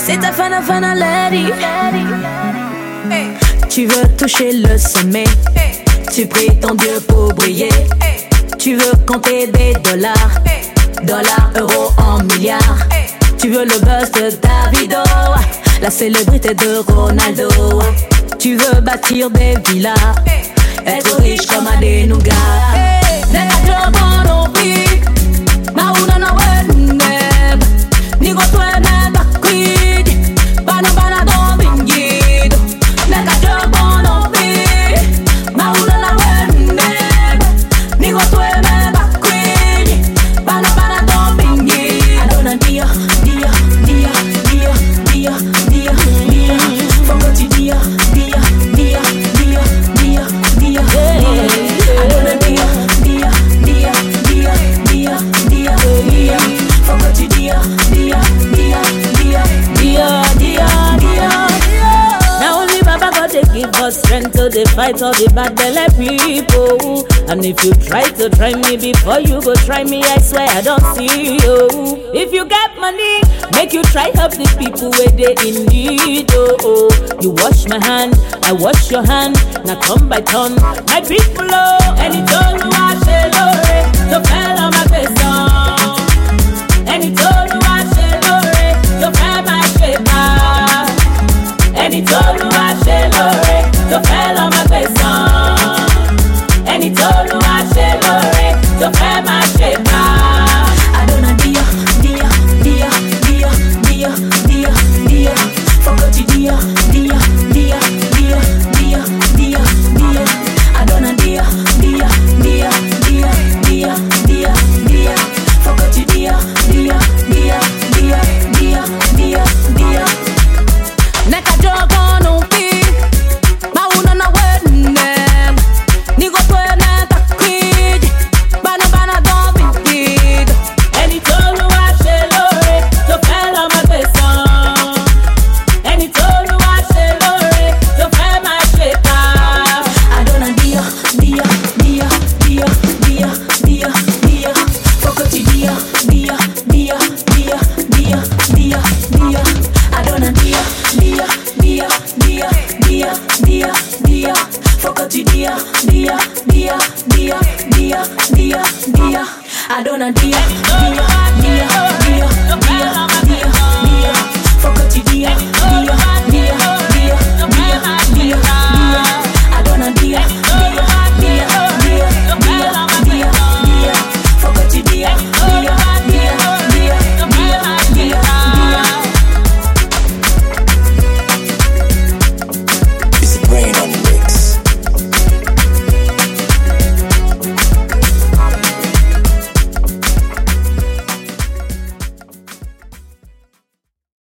C'est ta fana lady. Tu veux toucher le sommet. Tu pries ton Dieu pour briller. Tu veux compter des dollars. Dollars, euros en milliards. Tu veux le buzz de Davido, la célébrité de Ronaldo. Tu veux bâtir des villas, être riche comme Adenuga. Strength to the fight all the bad belly people. And if you try to try me before you go try me, I swear I don't see you. If you get money, make you try help the people where they in need. Oh, you wash my hand, I wash your hand. Now come by turn, my people. Oh, and it's all you wash it, so fell on my face on. And it's all you wash it, so fell my shape. And it's all you wash it, so fell on my face on. And he told me I should worry, so fell my shape. I don't know, dear. Forgot you, dear. I don't know, dear. Forgot you, dear. Neka jogo no pi. I don't know, dear. Forgot you, dear. I don't know, dear.